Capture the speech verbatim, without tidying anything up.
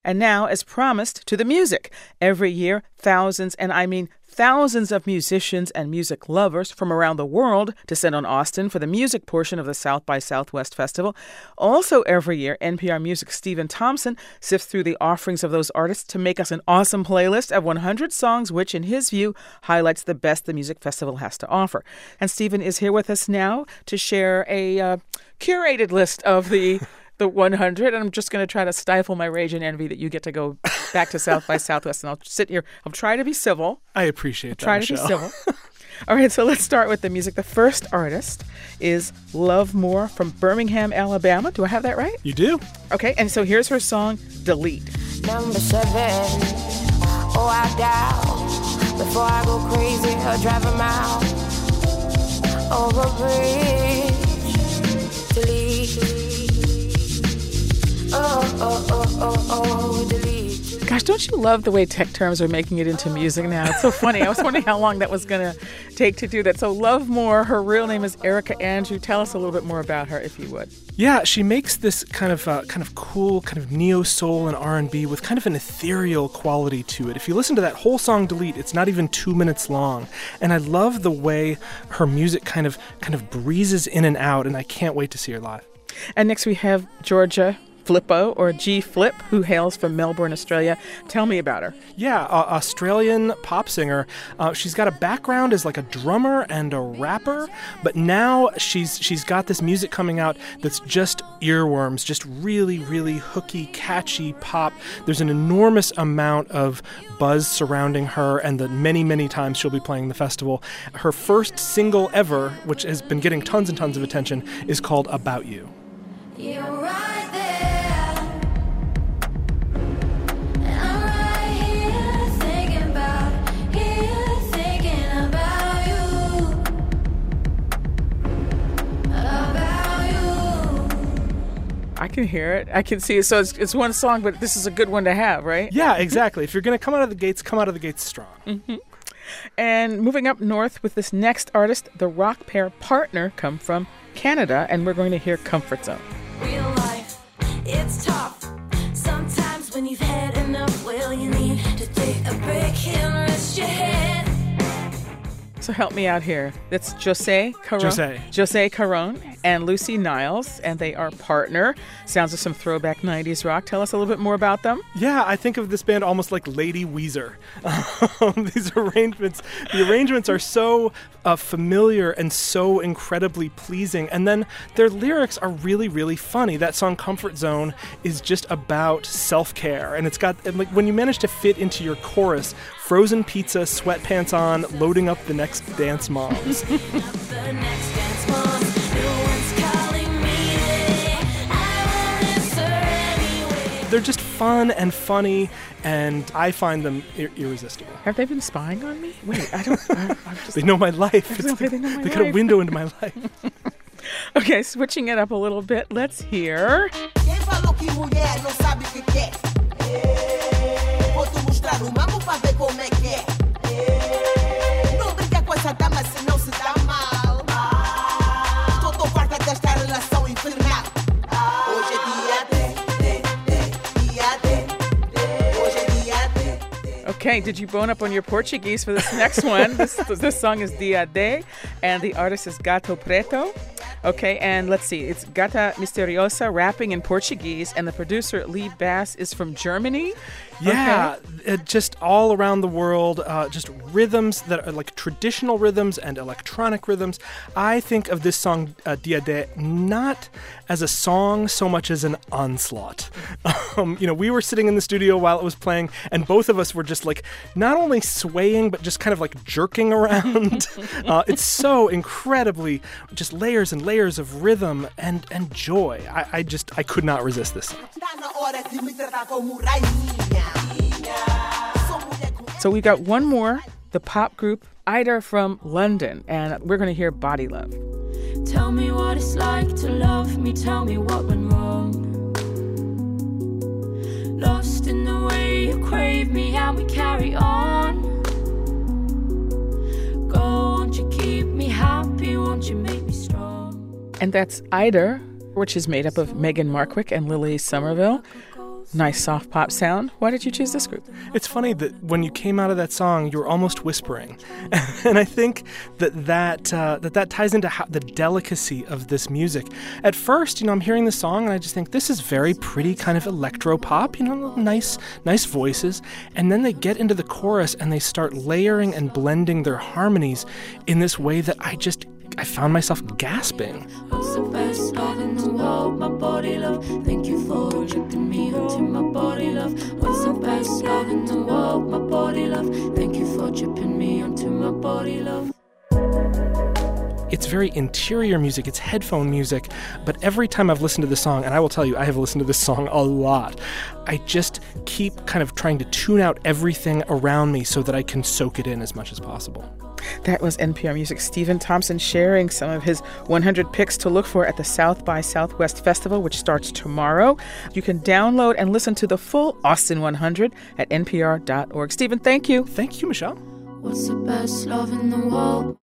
And now, as promised, to the music. Every year, thousands, and I mean thousands of musicians and music lovers from around the world descend on Austin for the music portion of the South by Southwest Festival. Also every year, N P R Music's Stephen Thompson sifts through the offerings of those artists to make us an awesome playlist of one hundred songs, which, in his view, highlights the best the music festival has to offer. And Stephen is here with us now to share a uh, curated list of the the one hundred, and I'm just going to try to stifle my rage and envy that you get to go back to South by Southwest, and I'll sit here. I'll try to be civil. I appreciate that, Try Michelle. to be civil. All right, so let's start with the music. The first artist is Love More from Birmingham, Alabama. Do I have that right? You do. Okay, and so here's her song, Delete. Number seven, oh, I dial before I go crazy or drive a mile over bridge. Delete. Oh, oh, oh, oh, oh, delete. Gosh, don't you love the way tech terms are making it into music now? It's so funny. I was wondering how long that was going to take to do that. So Love More, her real name is Erica Andrew. Tell us a little bit more about her, if you would. Yeah, she makes this kind of uh, kind of cool, kind of neo-soul and R and B with kind of an ethereal quality to it. If you listen to that whole song, Delete, it's not even two minutes long. And I love the way her music kind of kind of breezes in and out, and I can't wait to see her live. And next we have Georgia Flippo, or G Flip, who hails from Melbourne, Australia. Tell me about her. Yeah, uh, Australian pop singer. Uh, she's got a background as like a drummer and a rapper, but now she's she's got this music coming out that's just earworms, just really, really hooky, catchy pop. There's an enormous amount of buzz surrounding her, and the many, many times she'll be playing the festival. Her first single ever, which has been getting tons and tons of attention, is called About You. You're right there. I can hear it. I can see it. So it's, it's one song, but this is a good one to have, right? Yeah, exactly. If you're going to come out of the gates, come out of the gates strong. Mm-hmm. And moving up north with this next artist, the rock pair Partner come from Canada, and we're going to hear Comfort Zone. Real life, it's tough. Sometimes when you've had enough, well, you need to take a break and rest your head. So help me out here. That's Jose Caron. Jose. Jose Caron and Lucy Niles, and they are Partner. Sounds of some throwback nineties rock. Tell us a little bit more about them. Yeah, I think of this band almost like Lady Weezer. Um, these arrangements, the arrangements are so uh, familiar and so incredibly pleasing. And then their lyrics are really, really funny. That song Comfort Zone is just about self-care. And it's got, and like when you manage to fit into your chorus, frozen pizza, sweatpants on, loading up the next dance moms. The next dance moms. No one's calling me today. I will answer anyway. They're just fun and funny, and I find them ir- irresistible. Have they been spying on me? Wait, I don't. I, I'm just, They know my life. It's They know my they got a life. window into my life. Okay, switching it up a little bit. Let's hear. Quem falou que mulher não sabe o que quer? Vou te mostrar o mambo pra ver como é que é. Não brinca com essa dama senão se dá mal. Tô tão farta desta relação infernal. Hoje é dia D, D, D, dia D. Hoje é dia D, D. Okay, did you bone up on your Portuguese for this next one? this this song is Dia De, and the artist is Gato Preto. Okay, and let's see. It's Gata Misteriosa rapping in Portuguese, and the producer, Lee Bass, is from Germany. Yeah, uh, just all around the world, uh, just rhythms that are like traditional rhythms and electronic rhythms. I think of this song, uh, Dia De, not as a song so much as an onslaught. Um, you know, we were sitting in the studio while it was playing, and both of us were just like not only swaying, but just kind of like jerking around. uh, it's so incredibly just layers and layers of rhythm and, and joy. I, I just, I could not resist this song. Tá na hora de me tratar como rainha. So we've got one more, the pop group Ida from London, and we're going to hear Body Love. Tell me what it's like to love me. Tell me what went wrong. Lost in the way you crave me and we carry on. Go, won't you keep me happy? Won't you make me strong? And that's Ida, which is made up of Meghan Markwick and Lily Somerville. Nice soft pop sound. Why did you choose this group? It's funny that when you came out of that song, you were almost whispering. And I think that that, uh, that, that ties into how, the delicacy of this music. At first, you know, I'm hearing the song and I just think this is very pretty kind of electro pop, you know, nice, nice voices. And then they get into the chorus and they start layering and blending their harmonies in this way that I just I found myself gasping. What's the best love in the world? My body love. Thank you for tripping me onto my body love. What's the best love in the world? My body love. Thank you for tripping me onto my body love. It's very interior music, it's headphone music, but every time I've listened to the song, and I will tell you, I have listened to this song a lot, I just keep kind of trying to tune out everything around me so that I can soak it in as much as possible. That was N P R Music's Stephen Thompson sharing some of his one hundred picks to look for at the South by Southwest Festival, which starts tomorrow. You can download and listen to the full Austin one hundred at N P R dot org. Stephen, thank you. Thank you, Michelle. What's the best love in the world?